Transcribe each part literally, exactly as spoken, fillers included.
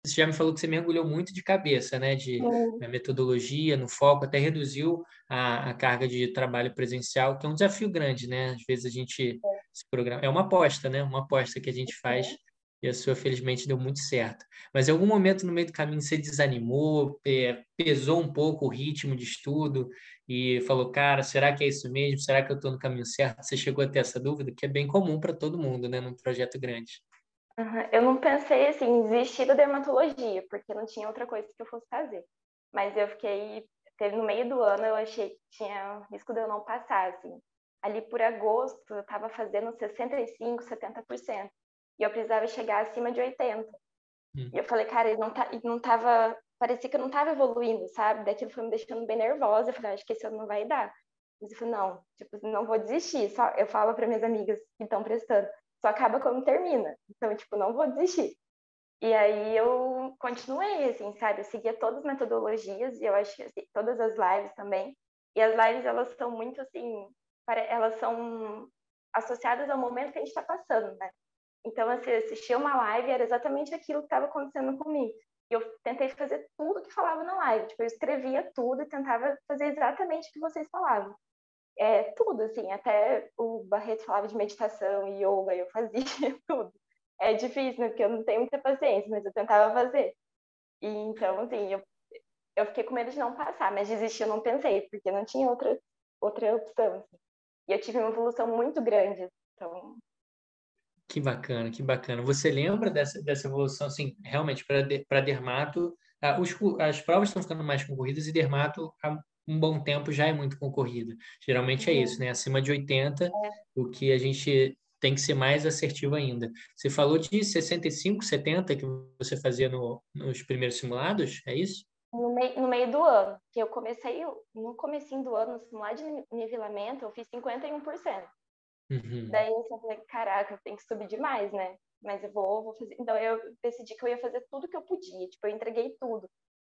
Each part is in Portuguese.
você já me falou que você mergulhou muito de cabeça, né, de Sim, na metodologia, no foco, até reduziu a, a carga de trabalho presencial, que é um desafio grande, né? Às vezes a gente se programa. É uma aposta, né? Uma aposta que a gente faz e a sua, felizmente, deu muito certo. Mas em algum momento no meio do caminho você desanimou, pe- pesou um pouco o ritmo de estudo e falou, cara, será que é isso mesmo? Será que eu estou no caminho certo? Você chegou a ter essa dúvida, que é bem comum para todo mundo, né, num projeto grande. aham. Eu não pensei assim em desistir da dermatologia, porque não tinha outra coisa que eu fosse fazer. Mas eu fiquei, teve no meio do ano eu achei que tinha risco de eu não passar, assim. Ali por agosto eu estava fazendo sessenta e cinco, setenta por cento. E eu precisava chegar acima de oitenta. E Hum. eu falei, cara, ele não, tá, ele não tava, parecia que eu não tava evoluindo, sabe? Daquilo foi me deixando bem nervosa. Eu falei, "Ah, acho que esse ano não vai dar." Mas eu falei, não, tipo, não vou desistir. Só, eu falo para minhas amigas que estão prestando, só acaba quando termina. Então, tipo, não vou desistir. E aí eu continuei, assim, sabe? Eu seguia todas as metodologias e eu acho que assim, todas as lives também. E as lives, elas são muito, assim, pare- elas são associadas ao momento que a gente está passando, né? Então, assim, assistir uma live era exatamente aquilo que estava acontecendo comigo. E eu tentei fazer tudo que falava na live. Tipo, eu escrevia tudo e tentava fazer exatamente o que vocês falavam. É, tudo, assim, até o Barreto falava de meditação e yoga, eu fazia tudo. É difícil, né? Porque eu não tenho muita paciência, mas eu tentava fazer. E então, assim, eu, eu fiquei com medo de não passar, mas desistir eu não pensei, porque não tinha outra, outra opção, assim. E eu tive uma evolução muito grande. Então, Que bacana, que bacana. Você lembra dessa, dessa evolução, assim, realmente, para para dermato, ah, os, cu- as provas estão ficando mais concorridas e dermato há um bom tempo já é muito concorrida. Geralmente é isso, uhum, né? Acima de oitenta, é, o que a gente tem que ser mais assertivo ainda. Você falou de sessenta e cinco, setenta que você fazia no, nos primeiros simulados, é isso? no meio, no meio do ano, que eu comecei, no comecinho do ano, no simulado de nivelamento, eu fiz cinquenta e um por cento. Uhum, Daí eu só falei, caraca, eu tenho que subir demais, né? Mas eu vou, vou fazer. Então eu decidi que eu ia fazer tudo que eu podia. Tipo, eu entreguei tudo.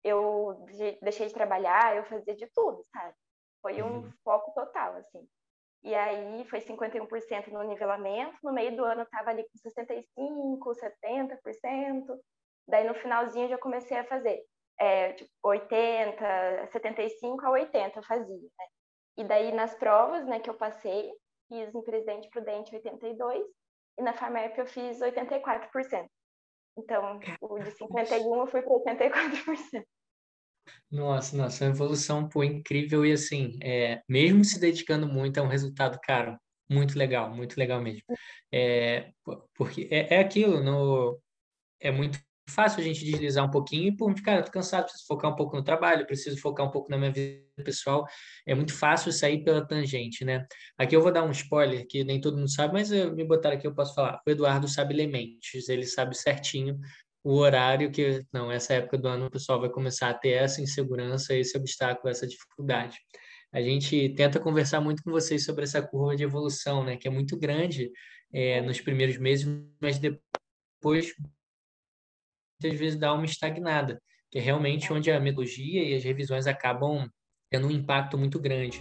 Eu de- deixei de trabalhar, eu fazia de tudo, sabe? Foi um uhum. foco total, assim. E aí foi cinquenta e um por cento no nivelamento. No meio do ano eu tava ali com sessenta e cinco, setenta por cento. Daí no finalzinho eu já comecei a fazer é, tipo, oitenta, setenta e cinco a oitenta eu fazia, né? E daí nas provas, né, que eu passei, fiz em Presidente Prudente oitenta e dois e na Farmep eu fiz oitenta e quatro por cento. Então, o de cinquenta e um eu fui para oitenta e quatro por cento. Nossa, nossa, uma evolução, pô, incrível e assim, é, mesmo se dedicando muito, é um resultado, cara, muito legal, muito legal mesmo. É, po- porque é, é aquilo, no, é muito fácil a gente deslizar um pouquinho e, pô, cara, eu tô cansado, preciso focar um pouco no trabalho, preciso focar um pouco na minha vida pessoal. É muito fácil sair pela tangente, né? Aqui eu vou dar um spoiler que nem todo mundo sabe, mas eu, me botaram aqui, eu posso falar. O Eduardo sabe Lementes, ele sabe certinho o horário que, não, essa época do ano o pessoal vai começar a ter essa insegurança, esse obstáculo, essa dificuldade. A gente tenta conversar muito com vocês sobre essa curva de evolução, né, que é muito grande, é, nos primeiros meses, mas depois muitas vezes dá uma estagnada, que é realmente onde a metodologia e as revisões acabam tendo um impacto muito grande.